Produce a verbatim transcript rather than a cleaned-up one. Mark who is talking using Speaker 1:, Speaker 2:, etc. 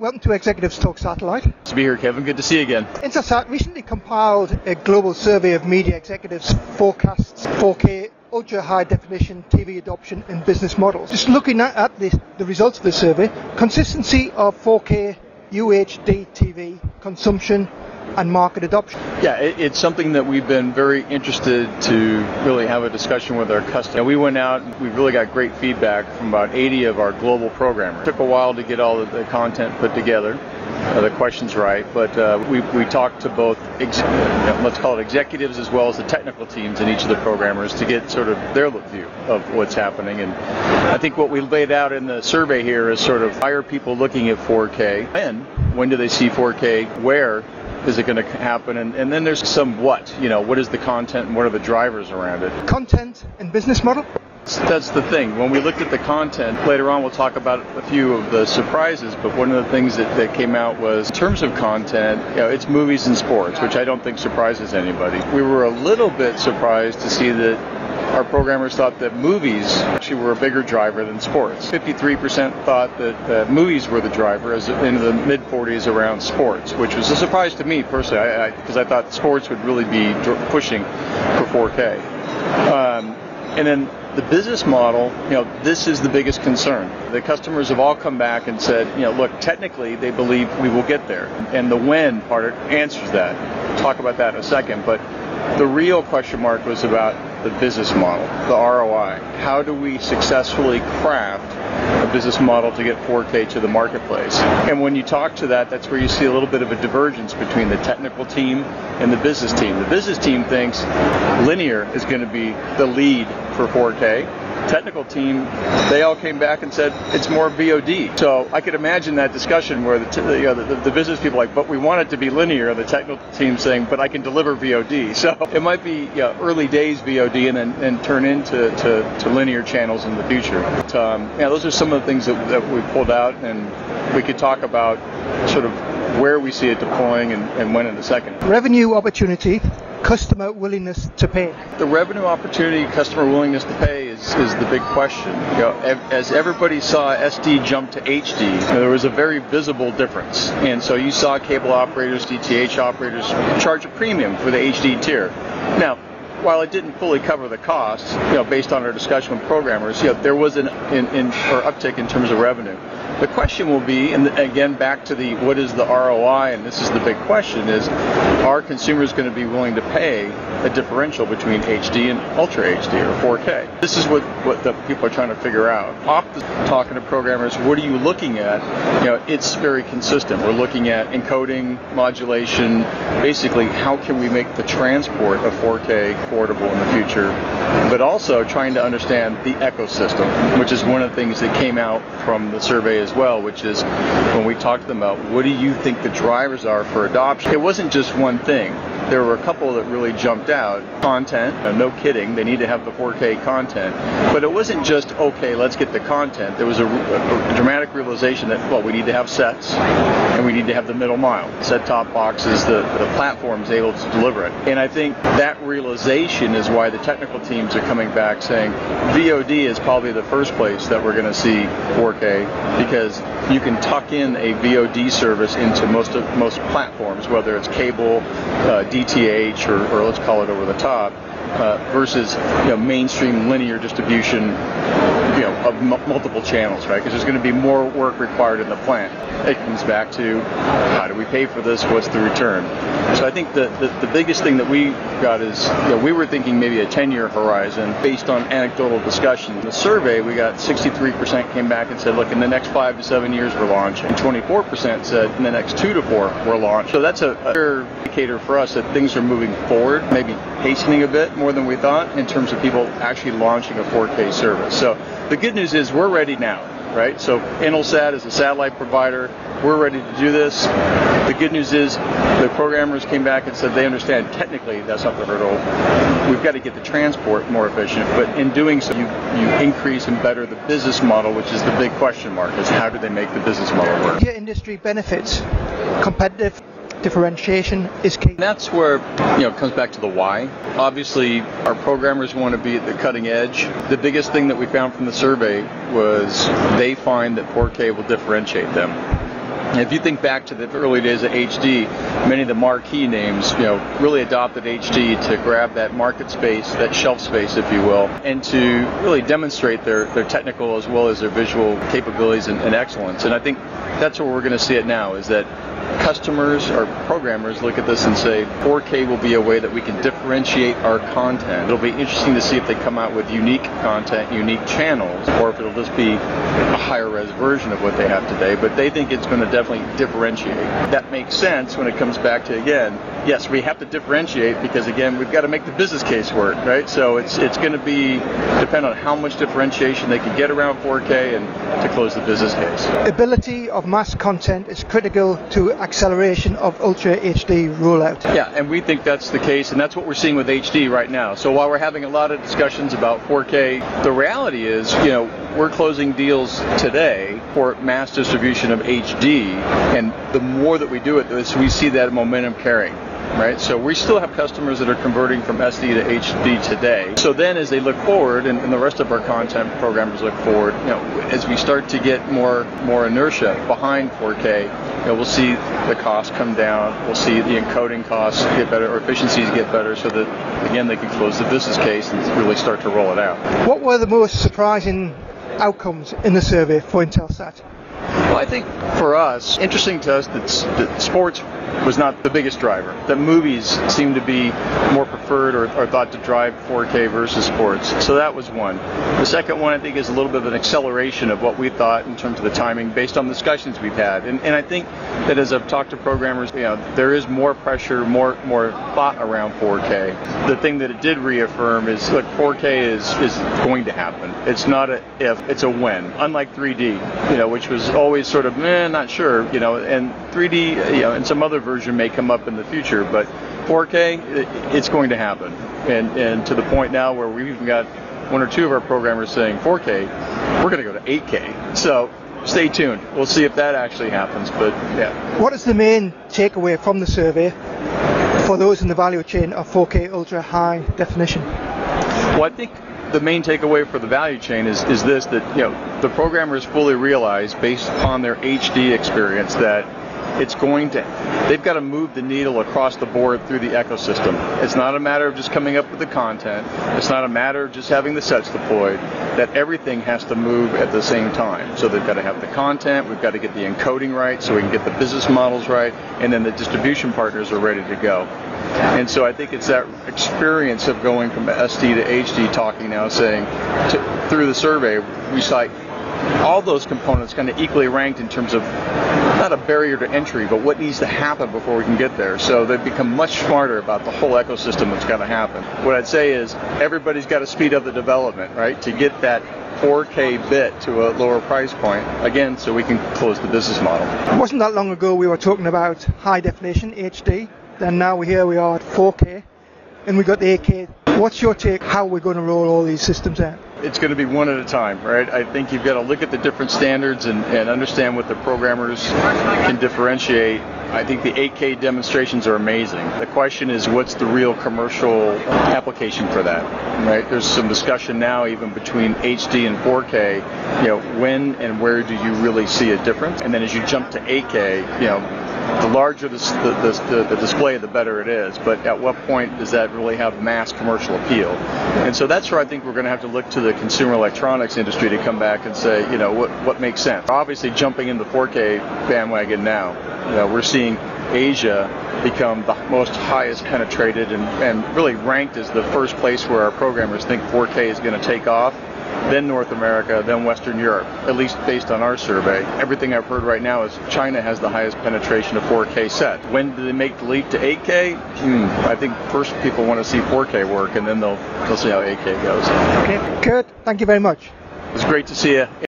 Speaker 1: welcome to Executives Talk Satellite.
Speaker 2: Good to be here, Kevin. Good to see you again.
Speaker 1: Intelsat recently compiled a global survey of media executives' forecasts, four K, ultra-high definition T V adoption and business models. Just looking at, at the, the results of the survey, consistency of four K U H D T V consumption and market adoption.
Speaker 2: Yeah, it, it's something that we've been very interested to really have a discussion with our customers. We went out and we really got great feedback from about eighty of our global programmers. It took a while to get all the, the content put together, uh, the questions right, but uh, we, we talked to both, ex- you know, let's call it executives as well as the technical teams in each of the programmers to get sort of their view of what's happening. And I think what we laid out in the survey here is sort of why are people looking at four K, and when do they see four K, where is it going to happen, and, and then there's some what, you know, what is the content and what are the drivers around it.
Speaker 1: Content and business model?
Speaker 2: That's the thing. When we looked at the content, later on we'll talk about a few of the surprises, but one of the things that, that came out was, in terms of content, you know, it's movies and sports, which I don't think surprises anybody. We were a little bit surprised to see that our programmers thought that movies actually were a bigger driver than sports. fifty-three percent thought that uh, movies were the driver, as in the mid forties around sports, which was a surprise to me personally, because I, I, I thought sports would really be dr- pushing for four K. Um, and then the business model, you know, this is the biggest concern. The customers have all come back and said, you know, look, technically they believe we will get there. And the when part answers that. We'll talk about that in a second. But the real question mark was about the business model, the R O I. How do we successfully craft a business model to get four K to the marketplace? And when you talk to that, that's where you see a little bit of a divergence between the technical team and the business team. The business team thinks linear is going to be the lead for four K. Technical team, they all came back and said it's more V O D. So I could imagine that discussion where the, t- you know, the, the business people are like, but we want it to be linear, and the technical team saying, but I can deliver V O D. So it might be you know, early days V O D and then and turn into to, to linear channels in the future. But, um, yeah, those are some of the things that, that we pulled out, and we could talk about sort of where we see it deploying and, and when in a second.
Speaker 1: Revenue opportunity, customer willingness to pay.
Speaker 2: The revenue opportunity, customer willingness to pay is, is the big question. You know, as everybody saw S D jump to H D, you know, there was a very visible difference. And so you saw cable operators, D T H operators charge a premium for the H D tier. Now, while it didn't fully cover the costs, you know, based on our discussion with programmers, you know, there was an in, in, or uptick in terms of revenue. The question will be, and again, back to the what is the R O I, and this is the big question, is are consumers going to be willing to pay a differential between H D and Ultra H D or four K? This is what, what the people are trying to figure out. Off the, talking to programmers, what are you looking at? You know, it's very consistent. We're looking at encoding, modulation, basically how can we make the transport of four K affordable in the future, but also trying to understand the ecosystem, which is one of the things that came out from the survey as well, which is when we talked to them about what do you think the drivers are for adoption, it wasn't just one thing. There were a couple that really jumped out. Content, uh, no kidding, they need to have the four K content. But it wasn't just, okay, let's get the content. There was a, a, a dramatic realization that, well, we need to have sets, and we need to have the middle mile. Set-top boxes, the, the platform's able to deliver it. And I think that realization is why the technical teams are coming back saying V O D is probably the first place that we're going to see four K, because you can tuck in a V O D service into most of most platforms, whether it's cable, uh, D T H, or, or let's call it over the top, uh, versus you know, mainstream linear distribution, you know, of m- multiple channels, right? Because there's going to be more work required in the plant. It comes back to how do we pay for this? What's the return? So I think the, the, the biggest thing that we got is, you know, we were thinking maybe a ten-year horizon based on anecdotal discussion. In the survey, we got sixty-three percent came back and said, look, in the next five to seven years we're launching. And twenty-four percent said in the next two to four we're launching. So that's a, a clear indicator for us that things are moving forward, maybe hastening a bit more than we thought in terms of people actually launching a four K service. So the good news is we're ready now. Right? So Intelsat is a satellite provider. We're ready to do this. The good news is the programmers came back and said they understand technically that's not the hurdle. We've got to get the transport more efficient, but in doing so you, you increase and better the business model, which is the big question mark, is how do they make the business model work?
Speaker 1: Your industry benefits, competitive differentiation is key.
Speaker 2: And that's where, you know, it comes back to the why. Obviously, our programmers want to be at the cutting edge. The biggest thing that we found from the survey was they find that four K will differentiate them. If you think back to the early days of H D, many of the marquee names, you know, really adopted H D to grab that market space, that shelf space, if you will, and to really demonstrate their, their technical as well as their visual capabilities and, and excellence. And I think that's where we're going to see it now, is that customers or programmers look at this and say four K will be a way that we can differentiate our content. It'll be interesting to see if they come out with unique content, unique channels, or if it'll just be a higher res version of what they have today. But they think it's going to definitely differentiate. That makes sense when it comes back to, again, yes, we have to differentiate because, again, we've got to make the business case work, right? So it's it's going to be depend on how much differentiation they can get around four K and to close the business case.
Speaker 1: Ability of mass content is critical to acceleration of Ultra H D rollout.
Speaker 2: Yeah, and we think that's the case, and that's what we're seeing with H D right now. So while we're having a lot of discussions about four K, the reality is, you know, we're closing deals today for mass distribution of H D, and the more that we do it, we see that momentum carrying. Right, so we still have customers that are converting from S D to H D today. So then, as they look forward, and, and the rest of our content programmers look forward, you know, as we start to get more more inertia behind four K, you know, we'll see the costs come down. We'll see the encoding costs get better, or efficiencies get better, so that again they can close the business case and really start to roll it out.
Speaker 1: What were the most surprising outcomes in the survey for Intelsat?
Speaker 2: Well, I think for us, interesting to us that, that sports was not the biggest driver. That movies seemed to be more preferred or, or thought to drive four K versus sports. So that was one. The second one, I think, is a little bit of an acceleration of what we thought in terms of the timing based on discussions we've had. And, and I think that as I've talked to programmers, you know, there is more pressure, more more thought around four K. The thing that it did reaffirm is, look, four K is, is going to happen. It's not a if, it's a when. Unlike three D, you know, which was always sort of, eh, not sure, you know, and three D, you know, and some other version may come up in the future, but four K, it's going to happen. And and to the point now where we've even got one or two of our programmers saying four K, we're going to go to eight K. So stay tuned. We'll see if that actually happens, but yeah.
Speaker 1: What is the main takeaway from the survey for those in the value chain of four K ultra high definition?
Speaker 2: Well, I think the main takeaway for the value chain is, is this, that, you know, the programmers fully realize, based upon their H D experience, that it's going to, they've got to move the needle across the board through the ecosystem. It's not a matter of just coming up with the content. It's not a matter of just having the sets deployed. That everything has to move at the same time. So they've got to have the content, we've got to get the encoding right so we can get the business models right, and then the distribution partners are ready to go. And so I think it's that experience of going from S D to H D, talking now, saying, to, through the survey, we cite all those components kind of equally ranked in terms of not a barrier to entry, but what needs to happen before we can get there. So they've become much smarter about the whole ecosystem that's got to happen. What I'd say is everybody's got to speed up the development, right, to get that four K bit to a lower price point, again, so we can close the business model.
Speaker 1: It wasn't that long ago we were talking about high definition H D, then now here we are at four K, and we got the eight K. What's your take how we're going to roll all these systems out?
Speaker 2: It's going to be one at a time, right? I think you've got to look at the different standards and, and understand what the programmers can differentiate. I think the eight K demonstrations are amazing. The question is, what's the real commercial application for that, right? There's some discussion now even between H D and four K, you know, when and where do you really see a difference? And then as you jump to eight K, you know, the larger the, the, the, the display, the better it is. But at what point does that really have mass commercial appeal? And so that's where I think we're going to have to look to the consumer electronics industry to come back and say, you know, what, what makes sense? Obviously, jumping in the four K bandwagon now, you know, we're seeing Asia become the most highest penetrated and, and really ranked as the first place where our programmers think four K is going to take off. Then North America, then Western Europe, at least based on our survey. Everything I've heard right now is China has the highest penetration of four K set. When do they make the leap to eight K? Hmm, I think first people want to see four K work, and then they'll, they'll see how eight K goes.
Speaker 1: Okay, Kurt, thank you very much.
Speaker 2: It's great to see you.